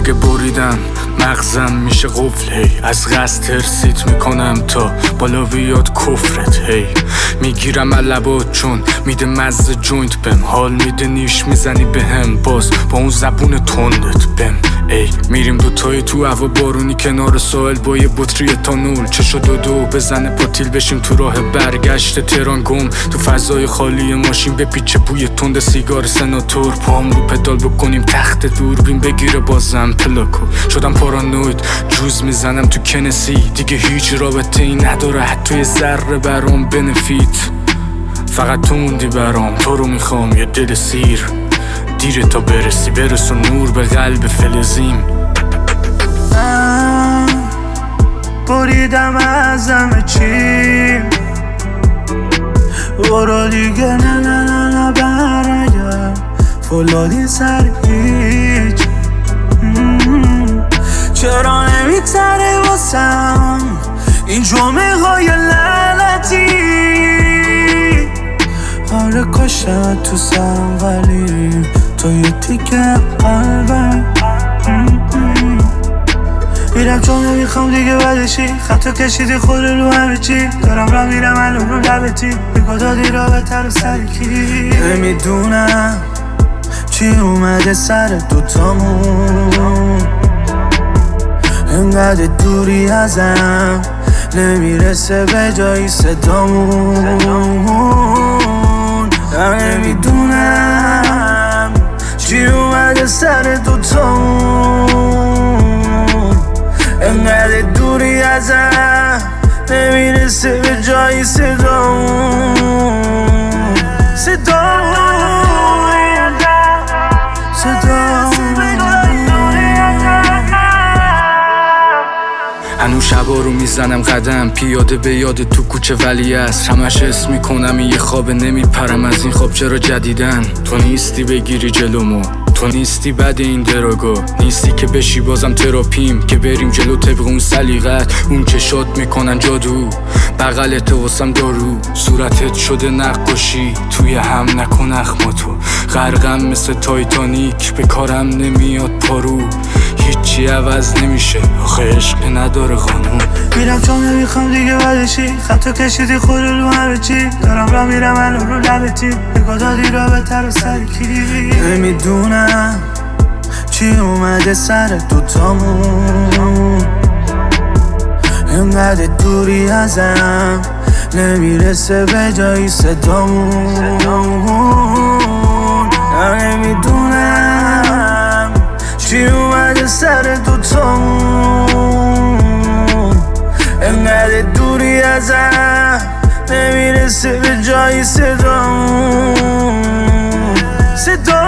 اگه بریدم مغزم میشه قفل، هی از قصد ترسیت میکنم تا بالا بیاد کفرت. هی میگیرم لبات چون میده مزه جوینت بهم، حال میده نیش میزنی بهم باز با اون زبون تندت بهم. ای میریم دوتایی تو هوا بارونی کنار ساحل با یه بطری تانول، چشو دو بزنه پاتیل بشیم تو راه برگشت تهران، گم تو فضای خالی ماشین بپیچه بوی تند سیگار سناتور، پام رو پدال بکنیم تخت دوربین بگیره بازم پلاکو. شدم پارانوید جوز میزنم تو کنسی، دیگه هیچ رابطه ای نداره حتی یه ذره برام بنفیت. فقط تو موندی برام، تو رو میخوام یه دل سیر، دیره تا برسی برسو نور به قلب فلزیم. بریدم از همه چی، برو دیگه نه برگرد، فولادی سر هیچ. چرا نمیگذره واسم این جمعه های لعنتی؟ آره کاشت تو سرم ولی تو یه تیکه قلبم. میرم چون نمیخوام دیگه بدشی، خطا کشیدی خود رو همه چی، دارم را میرم الان رو لبتی، بگو دادی را بهتر و سرکی. نمیدونم چی اومده سر دوتامون، انقدر دوری ازم نمیرسه به جایی صدامون. نمیدونم چی اومده سر دوتامون، انقدر دوری ازم نمیرسه به جایی صدامون. هنوز شبا رو میزنم قدم پیاده به یاد تو کوچه ولی است، همش حس میکنم این یه خوابه نمیپرم از این خواب چرا جدیدن. تو نیستی بگیری جلومو، تو نیستی بعد این دراگو، نیستی که بشی بازم تراپیم، که بریم جلو طبق اون سلیقت، اون که شاد میکنن جادو، بغلت واسم دارو، صورتت شده نقاشی، توی هم نکن اخماتو، غرقم مثل تایتانیک به کارم نمیاد پارو، هیچی عوض نمیشه آخه عشق نداره قانون. میرم چون نمیخوام دیگه بدشی، خطا کشیدی خود رو همه چی، دارم را میرم الان رو لبتی، بگو دادی را بهتر و سرکی. نمیدونم چی اومده سر دوتامون، انقدر دوری ازم نمیرسه به جایی صدامون. نمیدونم چی اومده سر دوتامون، انقدر دوری ازم نمیرسه به جایی صدامون.